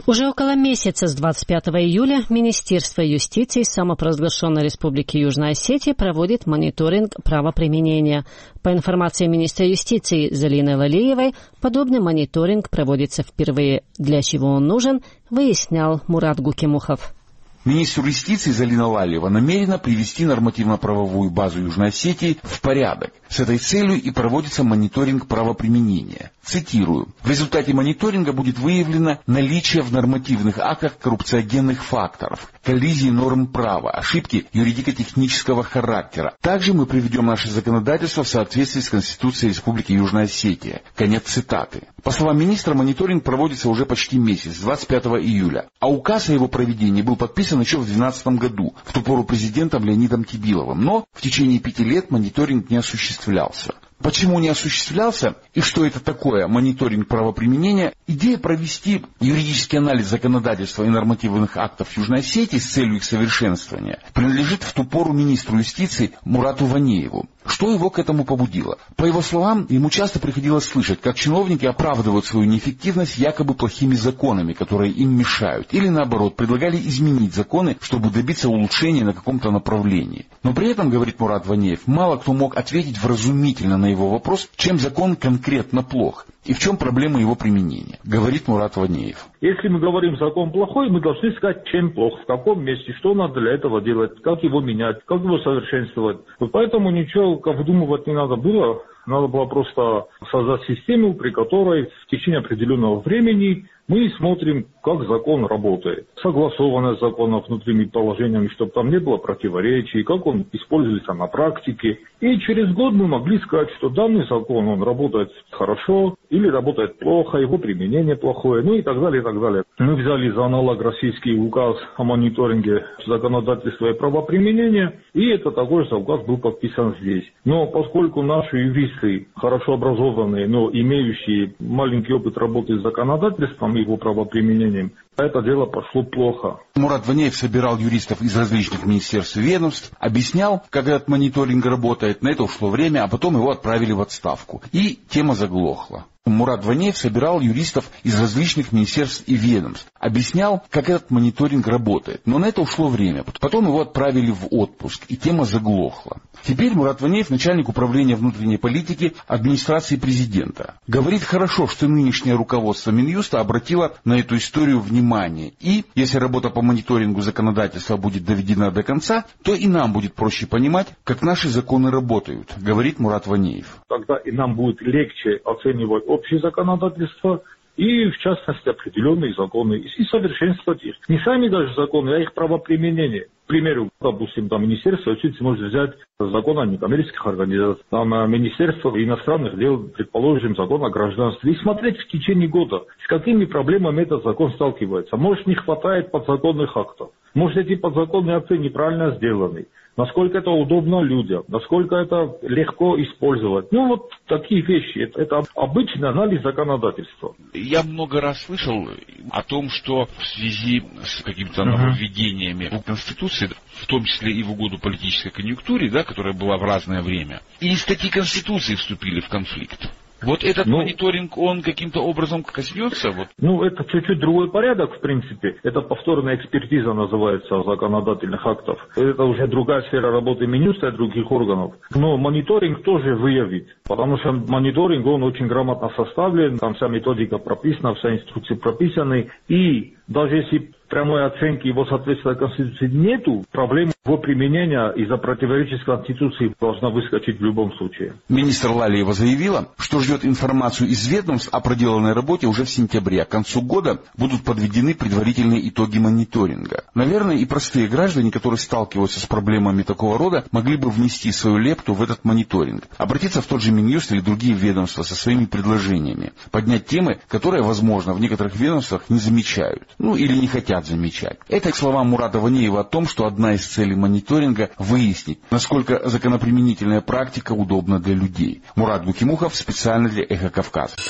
Уже около месяца, с 25 июля, Министерство юстиции самопровозглашенной Республики Южная Осетия проводит мониторинг правоприменения. По информации министра юстиции Залины Лалиевой, подобный мониторинг проводится впервые. Для чего он нужен, выяснял Мурат Гукимухов. Министр юстиции Залина Лалиева намерена привести нормативно-правовую базу Южной Осетии в порядок. С этой целью и проводится мониторинг правоприменения. Цитирую. В результате мониторинга будет выявлено наличие в нормативных актах коррупциогенных факторов, коллизии норм права, ошибки юридико-технического характера. Также мы приведем наше законодательство в соответствии с Конституцией Республики Южная Осетия. Конец цитаты. По словам министра, мониторинг проводится уже почти месяц, с 25 июля. А указ о его проведении был подписан еще в 2012 году, в ту пору президентом Леонидом Тибиловым. Но в течение 5 лет мониторинг не осуществлялся. Почему не осуществлялся и что это такое мониторинг правоприменения? Идея провести юридический анализ законодательства и нормативных актов Южной Осетии с целью их совершенствования принадлежит в ту пору министру юстиции Мурату Ванееву. Что его к этому побудило? По его словам, ему часто приходилось слышать, как чиновники оправдывают свою неэффективность якобы плохими законами, которые им мешают, или наоборот, предлагали изменить законы, чтобы добиться улучшения на каком-то направлении. Но при этом, говорит Мурат Ванеев, мало кто мог ответить вразумительно на его вопрос, чем закон конкретно плох и в чем проблема его применения, говорит Мурат Ванеев. Если мы говорим, закон плохой, мы должны сказать, чем плох, в каком месте, что надо для этого делать, как его менять, как его совершенствовать. Поэтому ничего выдумывать не надо было. Надо было просто создать систему, при которой в течение определенного времени мы смотрим, как закон работает. Согласованность закона внутренними положениями, чтобы там не было противоречий, как он используется на практике. И через год мы могли сказать, что данный закон, он работает хорошо или работает плохо, его применение плохое, ну и так далее, и так далее. Мы взяли за аналог российский указ о мониторинге законодательства и правоприменения, и это такой же указ был подписан здесь. Но поскольку наши юристы хорошо образованные, но имеющие маленький опыт работы с законодательством и его правоприменением, это дело пошло плохо. Мурат Ванеев собирал юристов из различных министерств и ведомств, объяснял, как этот мониторинг работает, на это ушло время, а потом его отправили в отставку. И тема заглохла. Мурат Ванеев собирал юристов из различных министерств и ведомств, объяснял, как этот мониторинг работает, но на это ушло время. Потом его отправили в отпуск, и тема заглохла. Теперь Мурат Ванеев, начальник управления внутренней политики администрации президента, говорит, хорошо, что нынешнее руководство Минюста обратило на эту историю внимание. И если работа по мониторингу законодательства будет доведена до конца, то и нам будет проще понимать, как наши законы работают, говорит Мурат Ванеев. Тогда и нам будет легче оценивать общее законодательство и, в частности, определенные законы, и совершенствовать их. Не сами даже законы, а их правоприменение. К примеру, допустим, там Министерство юстиции может взять закон о некоммерческих организациях, там Министерство иностранных дел, предположим, закон о гражданстве, и смотреть в течение года, с какими проблемами этот закон сталкивается. Может, не хватает подзаконных актов, может, эти подзаконные акты неправильно сделаны, насколько это удобно людям, насколько это легко использовать. Ну, вот такие вещи. Это обычный анализ законодательства. Я много раз слышал о том, что в связи с какими-то нововведениями в Конституции, в том числе и в угоду политической конъюнктуре, да, которая была в разное время, и статьи Конституции вступили в конфликт. Вот этот мониторинг, он каким-то образом коснется? Вот. Это чуть-чуть другой порядок, в принципе. Это повторная экспертиза называется законодательных актов. Это уже другая сфера работы Минюста и других органов. Но мониторинг тоже выявит, потому что мониторинг, он очень грамотно составлен, там вся методика прописана, вся инструкция прописаны. И даже если прямой оценки его соответствия Конституции нету, проблема его применения из-за противоречия с Конституцией должна выскочить в любом случае. Министр Лалиева заявила, что ждет информацию из ведомств о проделанной работе уже в сентябре. К концу года будут подведены предварительные итоги мониторинга. Наверное, и простые граждане, которые сталкиваются с проблемами такого рода, могли бы внести свою лепту в этот мониторинг. Обратиться в тот же Минюст или другие ведомства со своими предложениями. Поднять темы, которые, возможно, в некоторых ведомствах не замечают. Или не хотят замечать. Это к словам Мурата Ванеева о том, что одна из целей мониторинга – выяснить, насколько законоприменительная практика удобна для людей. Мурат Гукимухов специально для «Эхо Кавказа».